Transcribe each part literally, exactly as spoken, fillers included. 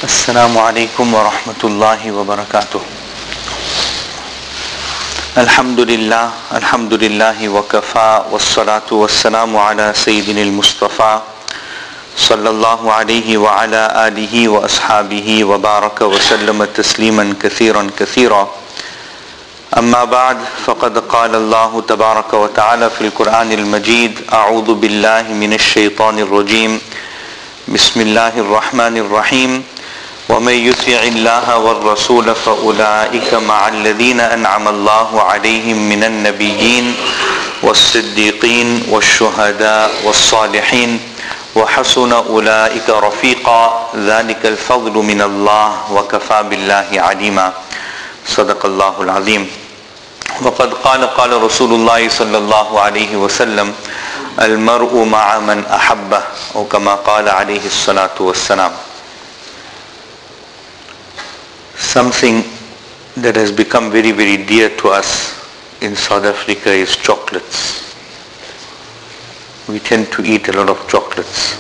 السلام عليكم ورحمة الله وبركاته. الحمد لله الحمد لله وكفى والصلاة والسلام على سيدنا المصطفى صلى الله عليه وعلى آله وأصحابه وبارك وسلم تسليما كثيرا كثيرا. أما بعد، فقد قال الله تبارك وتعالى في القرآن المجيد: أعوذ بالله من الشيطان الرجيم، بسم الله الرحمن الرحيم. ومن يطع الله والرسول فأولئك مع الذين أنعم الله عليهم من النبيين والصديقين والشهداء والصالحين وحسن أولئك رفيقا، ذلك الفضل من الله وكفى بالله عليما. صدق الله العظيم. وقد قال قال رسول الله صلى الله عليه وسلم: المرء مع من أحبه، أو كما قال عليه الصلاة والسلام. Something that has become very very dear to us in South Africa is chocolates. We tend to eat a lot of chocolates.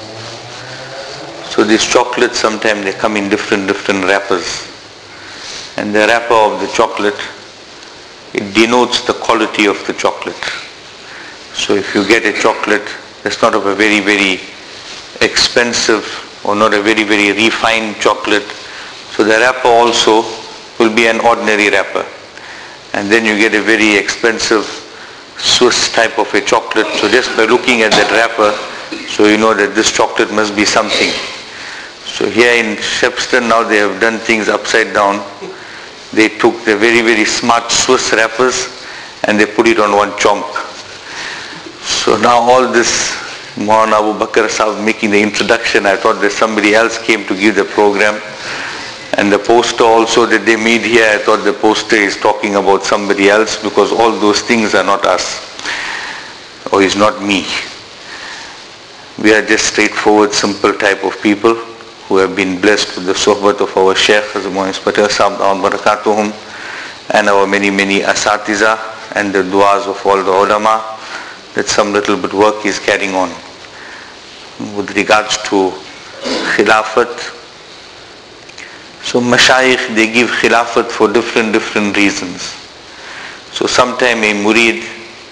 So these chocolates, sometimes they come in different different wrappers, and the wrapper of the chocolate, it denotes the quality of the chocolate. So if you get a chocolate that's not of a very very expensive or not a very very refined chocolate, so the wrapper also will be an ordinary wrapper. And then you get a very expensive Swiss type of a chocolate. So just by looking at that wrapper, so you know that this chocolate must be something. So here in Shepston now they have done things upside down. They took the very very smart Swiss wrappers and they put it on one chomp. So now all this Maulana Abu Bakr Sahib making the introduction, I thought that somebody else came to give the program. And the poster also that they made here, I thought the poster is talking about somebody else, because all those things are not us, or is not me. We are just straightforward, simple type of people who have been blessed with the sohbat of our Shaykh Hazrat Muhammad Patel Sahib Dawud Barakatuhum, and our many many asatiza, and the du'as of all the ulama, that some little bit work is carrying on. With regards to Khilafat, so Mashayikh, they give Khilafat for different different reasons. So sometime a murid,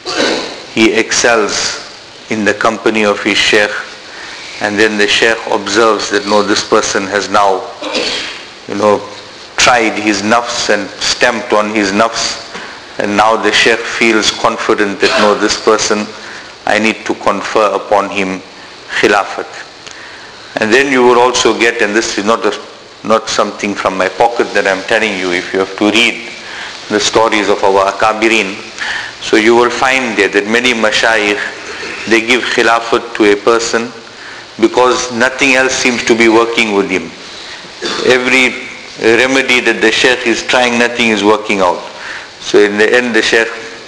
he excels in the company of his Shaykh, and then the Shaykh observes that no, this person has now, you know, tried his nafs and stamped on his nafs, and now the Shaykh feels confident that no, this person, I need to confer upon him Khilafat. And then you will also get, and this is not a not something from my pocket that I'm telling you, if you have to read the stories of our Akabirin, so you will find there that many Mashayikh, they give Khilafat to a person because nothing else seems to be working with him. Every remedy that the Shaykh is trying, nothing is working out. So in the end the Shaykh,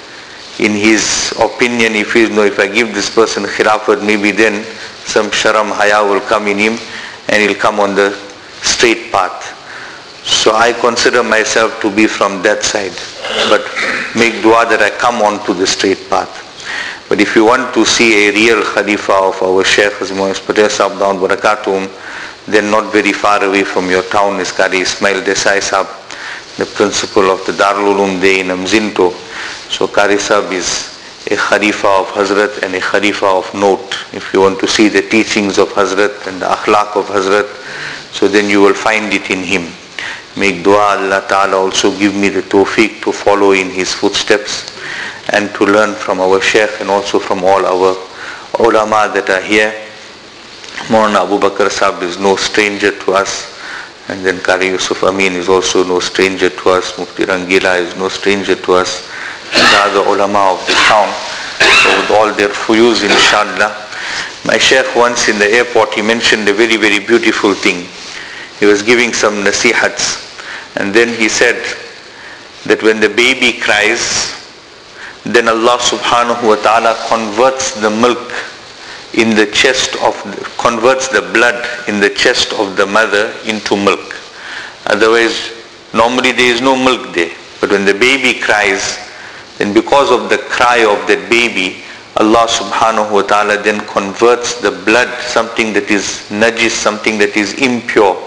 in his opinion, he feels, no, if I give this person Khilafat, maybe then some sharam haya will come in him and he'll come on the straight path. So I consider myself to be from that side, but make dua that I come on to the straight path. But if you want to see a real Khalifa of our Shaykh Hazrat Muhammad Patel Sahib Dawud Barakatuhum, then not very far away from your town is Qari Ismail Desai Sahib, the principal of the Darul Uloom Day in Amzinto. So Qari Sahib is a Khalifa of Hazrat and a Khalifa of note. If you want to see the teachings of Hazrat and the akhlaq of Hazrat, so then you will find it in him. Make dua Allah Ta'ala also give me the tawfiq to follow in his footsteps and to learn from our Shaykh and also from all our ulama that are here. Maulana Abu Bakr Sahib is no stranger to us, and then Qari Yusuf Amin is also no stranger to us. Mufti Rangila is no stranger to us, and the other ulama of the town. So with all their fuyuz, inshallah. My Shaykh once in the airport, he mentioned a very very beautiful thing. He was giving some nasihats, and then he said that when the baby cries, then Allah subhanahu wa ta'ala converts the milk in the chest of, converts the blood in the chest of the mother into milk. Otherwise, normally there is no milk there. But when the baby cries, then because of the cry of that baby, Allah subhanahu wa ta'ala then converts the blood, something that is najis, something that is impure,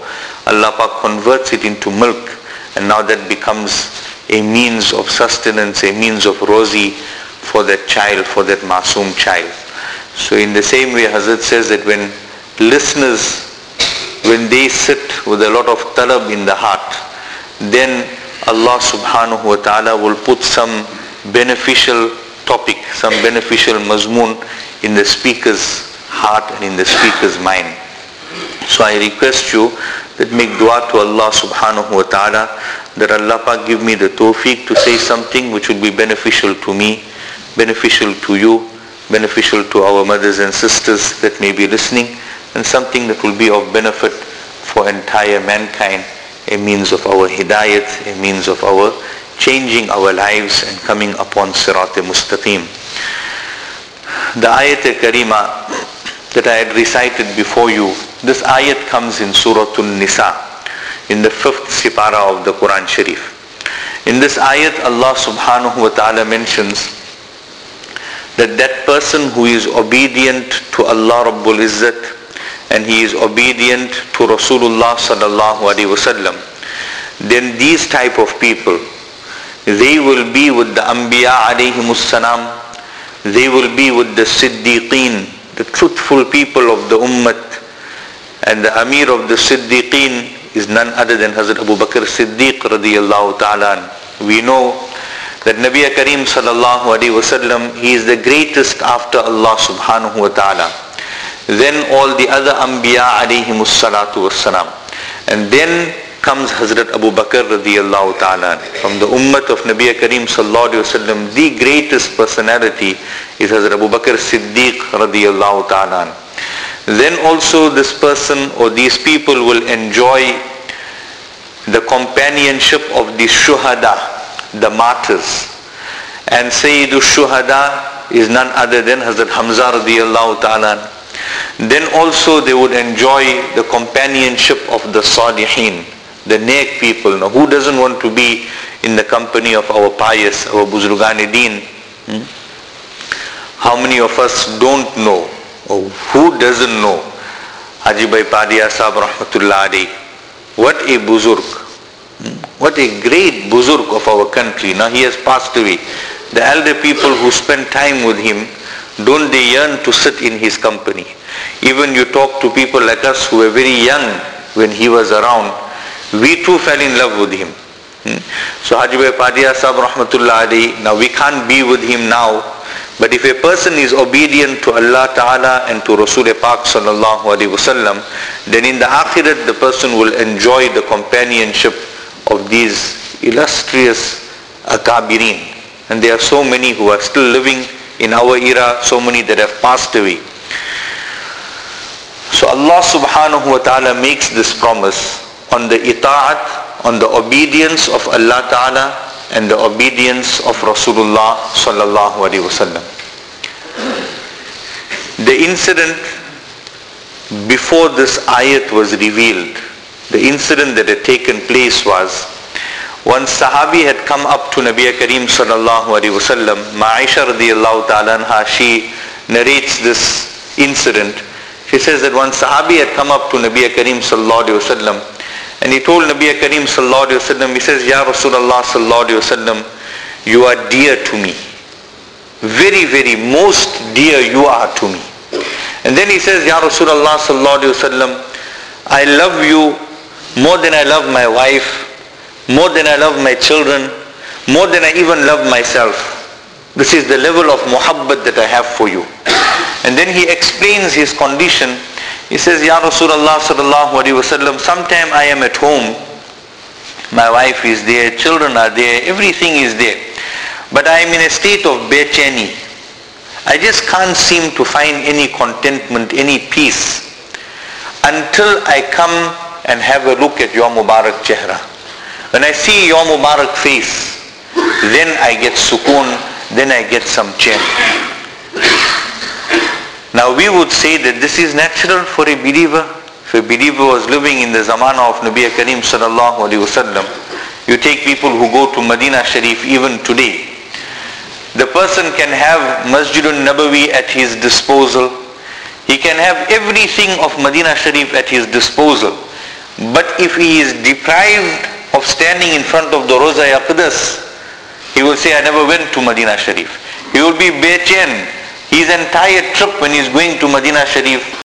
Allah Pak converts it into milk, and now that becomes a means of sustenance, a means of rozi for that child, for that masoom child. So in the same way, Hazrat says that when listeners, when they sit with a lot of talab in the heart, then Allah subhanahu wa ta'ala will put some beneficial topic, some beneficial mazmoon in the speaker's heart and in the speaker's mind. So I request you that make dua to Allah subhanahu wa ta'ala that Allah Pak give me the tawfiq to say something which will be beneficial to me, beneficial to you, beneficial to our mothers and sisters that may be listening, and something that will be of benefit for entire mankind, a means of our hidayat, a means of our changing our lives and coming upon Sirat-e-Mustaqim. The ayat-e-karima that I had recited before you, this ayat comes in Surah An-Nisa, in the fifth sipara of the Quran Sharif. In this ayat, Allah subhanahu wa ta'ala mentions that that person who is obedient to Allah Rabbul Izzat and he is obedient to Rasulullah sallallahu alaihi wasallam, then these type of people, they will be with the Anbiya alayhimus salam, they will be with the Siddiqeen, the truthful people of the Ummah, and the Amir of the Siddiqeen is none other than Hazrat Abu Bakr Siddiq radiyallahu ta'ala. We know that Nabi Kareem sallallahu alaihi wasallam, he is the greatest after Allah subhanahu wa ta'ala. Then all the other Anbiya alayhimus salatu wassalam. And then comes Hazrat Abu Bakr radiyallahu ta'ala. From the ummah of Nabi Kareem sallallahu alaihi wasallam, the greatest personality is Hazrat Abu Bakr Siddiq radiyallahu ta'ala. Then also this person or these people will enjoy the companionship of the shuhada, the martyrs. And Sayyidu Shuhada is none other than Hazrat Hamza radiyallahu ta'ala. Then also they would enjoy the companionship of the Salihin, the Neek people. Now who doesn't want to be in the company of our pious, our Buzurgan-e-Deen? Hmm? How many of us don't know, or who doesn't know Haji Bhai Padia Sahab rahmatullah alayhi? What a Buzurg. Hmm? What a great Buzurg of our country. Now he has passed away. The elder people who spend time with him, don't they yearn to sit in his company? Even you talk to people like us who were very young when he was around, we too fell in love with him. Hmm? So Haji Bhai Padia Sahab rahmatullah alayhi, now we can't be with him now, but if a person is obedient to Allah Ta'ala and to Rasul Pak sallallahu alaihi wasallam, then in the akhirat the person will enjoy the companionship of these illustrious akabirin. And there are so many who are still living in our era, so many that have passed away. So Allah subhanahu wa ta'ala makes this promise on the ita'at, on the obedience of Allah Ta'ala and the obedience of Rasulullah sallallahu alaihi wasallam. The incident before this ayat was revealed, the incident that had taken place was, one Sahabi had come up to Nabi Kareem sallallahu alaihi wasallam. Ma'isha radiyallahu ta'ala anha, she narrates this incident. She says that one Sahabi had come up to Nabi Kareem sallallahu alaihi wasallam, and he told Nabi Kareem sallallahu alaihi wasallam, he says, Ya Rasulullah sallallahu alaihi wasallam, you are dear to me. Very, very most dear you are to me. And then he says, Ya Rasulullah sallallahu alaihi wasallam, I love you more than I love my wife, more than I love my children, more than I even love myself. This is the level of muhabbat that I have for you. And then he explains his condition. He says, Ya Rasulullah sallallahu alaihi wasallam, sometime I am at home, my wife is there, children are there, everything is there, but I am in a state of becheni. I just can't seem to find any contentment, any peace, until I come and have a look at your Mubarak Chehra. When I see your Mubarak face, then I get sukoon, then I get some chain. Now we would say that this is natural for a believer. If a believer was living in the zamana of Nabi Kareem sallallahu alaihi wasallam, you take people who go to Medina Sharif even today, the person can have Masjidun Nabawi at his disposal. He can have everything of Medina Sharif at his disposal. But if he is deprived of standing in front of the Roza Aqdas, he will say, I never went to Medina Sharif. He will be bechain. His entire trip when he is going to Medina Sharif